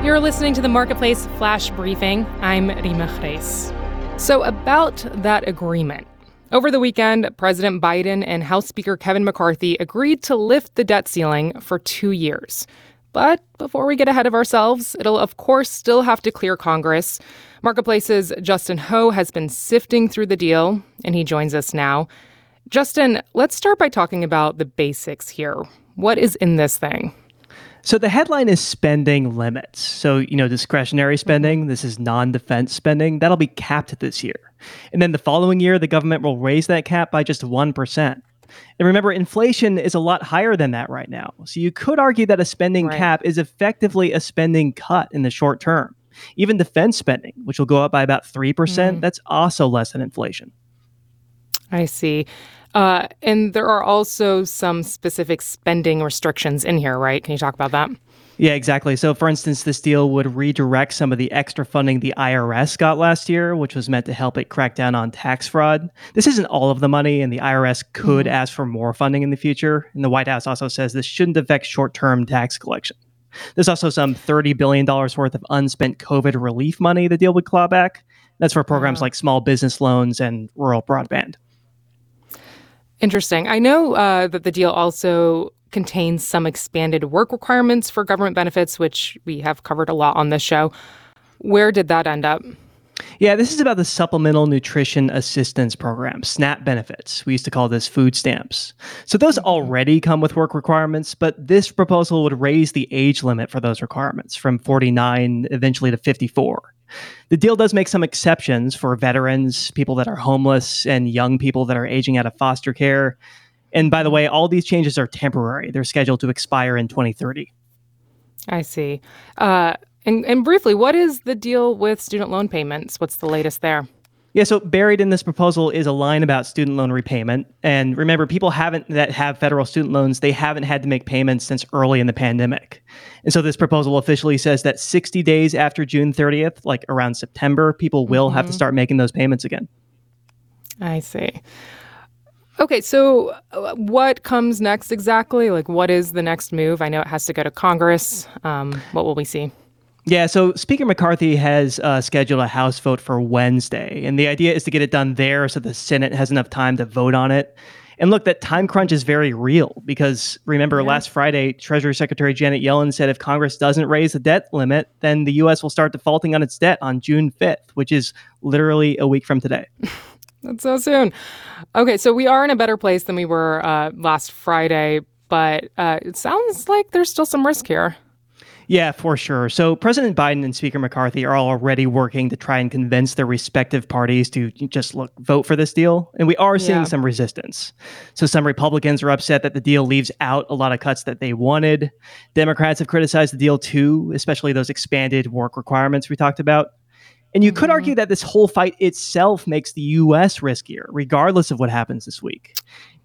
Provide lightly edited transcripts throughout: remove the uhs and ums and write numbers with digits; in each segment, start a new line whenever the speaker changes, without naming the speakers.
You're listening to the Marketplace Flash Briefing. I'm Rima Chreis. So about that agreement. Over the weekend, President Biden and House Speaker Kevin McCarthy agreed to lift the debt ceiling for 2 years. But before we get ahead of ourselves, it'll of course still have to clear Congress. Marketplace's Justin Ho has been sifting through the deal, and he joins us now. Justin, let's start by talking about the basics here. What is in this thing?
So the headline is spending limits. So, discretionary spending, this is non-defense spending, that'll be capped this year. And then the following year, the government will raise that cap by just 1%. And remember, inflation is a lot higher than that right now. So you could argue that a spending cap is effectively a spending cut in the short term. Even defense spending, which will go up by about 3%, that's also less than inflation.
I see. And there are also some specific spending restrictions in here, right? Can you talk about that?
Yeah, exactly. So, for instance, this deal would redirect some of the extra funding the IRS got last year, which was meant to help it crack down on tax fraud. This isn't all of the money, and the IRS could ask for more funding in the future. And the White House also says this shouldn't affect short-term tax collection. There's also some $30 billion worth of unspent COVID relief money the deal would claw back. That's for programs like small business loans and rural broadband.
Interesting. I know that the deal also contains some expanded work requirements for government benefits, which we have covered a lot on this show. Where did that end up?
Yeah, this is about the Supplemental Nutrition Assistance Program, SNAP benefits. We used to call this food stamps. So those already come with work requirements, but this proposal would raise the age limit for those requirements from 49 eventually to 54. The deal does make some exceptions for veterans, people that are homeless, and young people that are aging out of foster care. And by the way, all these changes are temporary. They're scheduled to expire in 2030.
I see. And briefly, what is the deal with student loan payments? What's the latest there?
Yeah, so buried in this proposal is a line about student loan repayment. And remember, people that have federal student loans, they haven't had to make payments since early in the pandemic. And so this proposal officially says that 60 days after June 30th, like around September, people will have to start making those payments again.
I see. Okay, so what comes next exactly? Like, what is the next move? I know it has to go to Congress. What will we see?
Yeah, so Speaker McCarthy has scheduled a House vote for Wednesday, and the idea is to get it done there so the Senate has enough time to vote on it. And look, that time crunch is very real because remember last Friday, Treasury Secretary Janet Yellen said if Congress doesn't raise the debt limit, then the U.S. will start defaulting on its debt on June 5th, which is literally a week from today.
That's so soon. Okay, so we are in a better place than we were last Friday, but it sounds like there's still some risk here.
Yeah, for sure. So President Biden and Speaker McCarthy are already working to try and convince their respective parties to just vote for this deal. And we are seeing some resistance. So some Republicans are upset that the deal leaves out a lot of cuts that they wanted. Democrats have criticized the deal too, especially those expanded work requirements we talked about. And you could argue that this whole fight itself makes the U.S. riskier, regardless of what happens this week.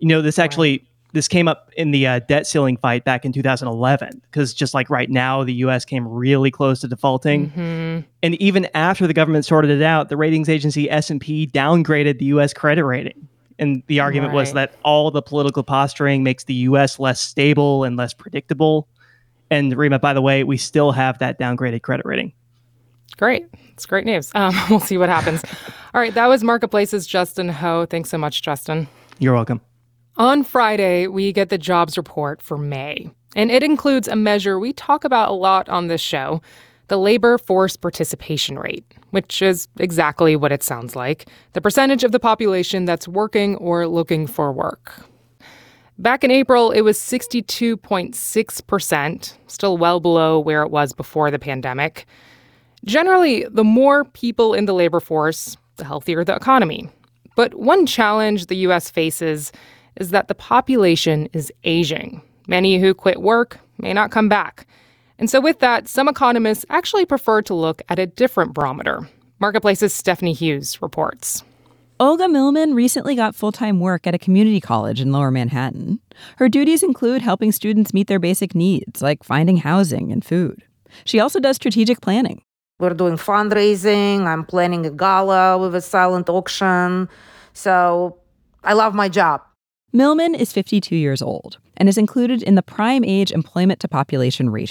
This came up in the debt ceiling fight back in 2011, because just like right now, the U.S. came really close to defaulting. And even after the government sorted it out, the ratings agency S&P downgraded the U.S. credit rating. And the argument was that all the political posturing makes the U.S. less stable and less predictable. And Rima, by the way, we still have that downgraded credit rating.
Great. It's great news. We'll see what happens. All right. That was Marketplace's Justin Ho. Thanks so much, Justin.
You're welcome.
On Friday, we get the jobs report for May, and it includes a measure we talk about a lot on this show, the labor force participation rate, which is exactly what it sounds like, the percentage of the population that's working or looking for work. Back in April, it was 62.6%, still well below where it was before the pandemic. Generally, the more people in the labor force, the healthier the economy. But one challenge the U.S. faces is that the population is aging. Many who quit work may not come back. And so with that, some economists actually prefer to look at a different barometer. Marketplace's Stephanie Hughes reports.
Olga Millman recently got full-time work at a community college in Lower Manhattan. Her duties include helping students meet their basic needs, like finding housing and food. She also does strategic planning.
We're doing fundraising. I'm planning a gala with a silent auction. So I love my job.
Millman is 52 years old and is included in the prime age employment to population ratio.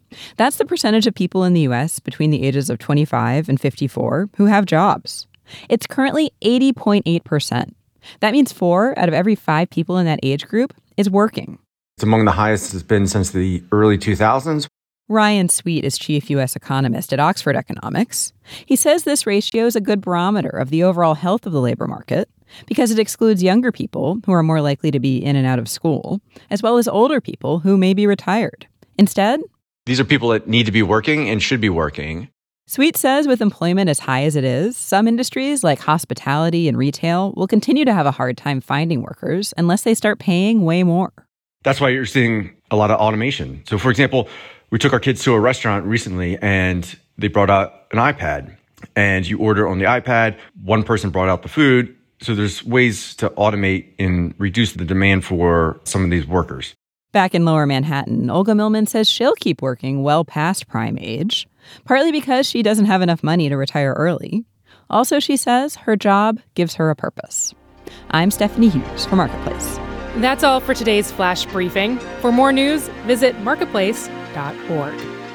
That's the percentage of people in the U.S. between the ages of 25 and 54 who have jobs. It's currently 80.8%. That means 4 out of every 5 people in that age group is working.
It's among the highest it's been since the early 2000s.
Ryan Sweet is chief U.S. economist at Oxford Economics. He says this ratio is a good barometer of the overall health of the labor market because it excludes younger people who are more likely to be in and out of school, as well as older people who may be retired. Instead,
these are people that need to be working and should be working.
Sweet says with employment as high as it is, some industries like hospitality and retail will continue to have a hard time finding workers unless they start paying way more.
That's why you're seeing a lot of automation. So, for example, we took our kids to a restaurant recently and they brought out an iPad. And you order on the iPad, one person brought out the food. So there's ways to automate and reduce the demand for some of these workers.
Back in Lower Manhattan, Olga Millman says she'll keep working well past prime age, partly because she doesn't have enough money to retire early. Also, she says her job gives her a purpose. I'm Stephanie Hughes for Marketplace.
That's all for today's Flash Briefing. For more news, visit marketplace.org.